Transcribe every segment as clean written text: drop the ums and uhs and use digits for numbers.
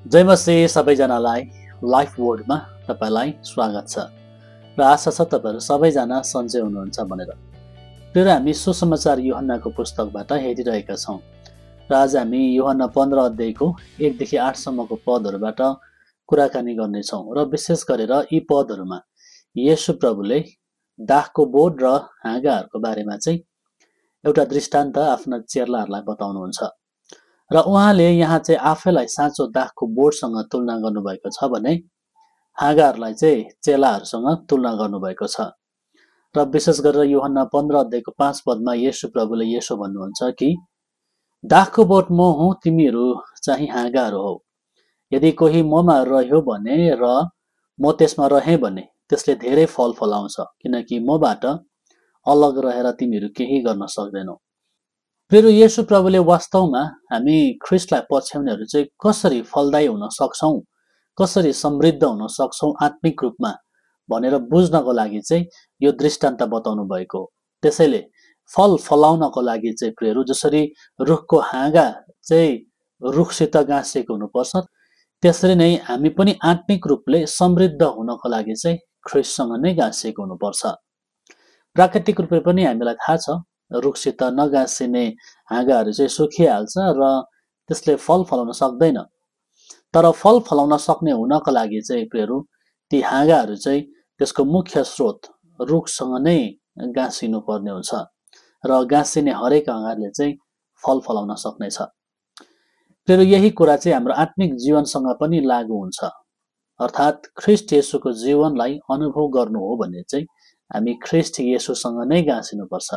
जय मसीह सबैजनालाई लाइफ वर्डमा तपाईलाई स्वागत छ र आशा छ तपाईहरु सबैजना सन्चै हुनुहुन्छ भनेर। र हामी सुसमाचार यूहन्नाको पुस्तकबाट हेरिरहेका छौं र आज हामी यूहन्ना 15 अध्यायको 1 देखि 8 सम्मको पदहरुबाट कुराकानी गर्ने छौं र विशेष गरेर यी पदहरुमा येशू प्रभुले दाखको बोट र हाँगाहरुको बारेमा चाहिँ एउटा दृष्टान्त आफ्ना चेलाहरुलाई बताउनुहुन्छ र उहाँले यहाँ चाहिँ आफैलाई साँचो दाखको बोटसँग तुलना गर्नुभएको छ भने हाँगाहरुलाई चाहिँ चेलाहरुसँग तुलना गर्नुभएको छ। र विशेष गरेर यूहन्ना 15 अध्यायको 5 पदमा येशू प्रभुले यसो भन्नुहुन्छ कि दाखको बोट म हुँ, तिमीहरू चाहिँ हाँगाहरु हौ। यदि कोही ममा रह्यो भने र म त्यसमा रहे भने त्यसले धेरै फल फलाउँछ, किनकि मबाट अलग रहेर तिमीहरू केही गर्न सक्दैनौ। फेरि येशू प्रभुले वास्तवमा हामी ख्रीष्टलाई पछ्याउनेहरू चाहिँ कसरी फलदायी हुन सक्छौं, कसरी समृद्ध हुन सक्छौं आत्मिक रूपमा भनेर बुझ्नको लागि चाहिँ यो दृष्टान्त बताउनु भएको। त्यसैले फल फलाउनको लागि चाहिँ प्रियहरू जसरी रुखको हाँगा चाहिँ रुखसित गाँसिएको हुनुपर्छ, त्यसरी नै हामी पनि आत्मिक रूपले समृद्ध हुनको लागि चाहिँ ख्रीष्टसँग नै गाँसिएको हुनुपर्छ। प्राकृतिक रूपले पनि हामीलाई थाहा छ रुखसित नगाँसिने हाँगाहरू चाहिँ सुकिहाल्छ र त्यसले फल फलाउन सक्दैन। तर फल फलाउन सक्ने हुनको लागि चाहिँ प्रियहरू ती हाँगाहरू चाहिँ त्यसको मुख्य स्रोत रुखसँग नै गाँसिनु पर्ने हुन्छ र गाँसिने हरेक हाँगाले चाहिँ फल फलाउन सक्नेछ। प्रियहरू यही कुरा चाहिँ हाम्रो आत्मिक जीवनसँग पनि लागू हुन्छ। अर्थात् ख्रीष्ट येशूको जीवनलाई अनुभव गर्नु हो भने चाहिँ हामी ख्रीष्ट येशूसँग नै गाँसिनुपर्छ।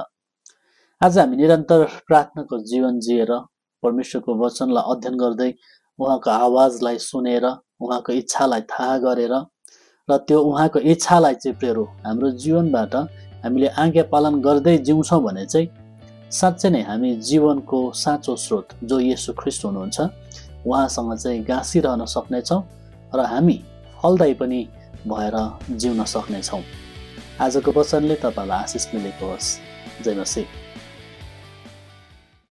आज हामी निरन्तर प्रार्थनाको जीवन जिएर परमेश्वरको वचनलाई अध्ययन गर्दै उहाँको आवाजलाई सुनेर उहाँको इच्छालाई थाहा गरेर र त्यो उहाँको इच्छालाई चाहिँ प्रियहरू हाम्रो जीवनबाट हामीले आज्ञा पालन गर्दै जिउँछौं भने चाहिँ साँच्चै नै हामी जीवनको साँचो स्रोत जो येशू ख्रीष्ट हुनुहुन्छ उहाँसँग चाहिँ गाँसिरहन सक्नेछौं र हामी फलदायी पनि भएर जिउन सक्नेछौं। आजको वचनले तपाईलाई आशिष मिलेको होस्। जय मसीह।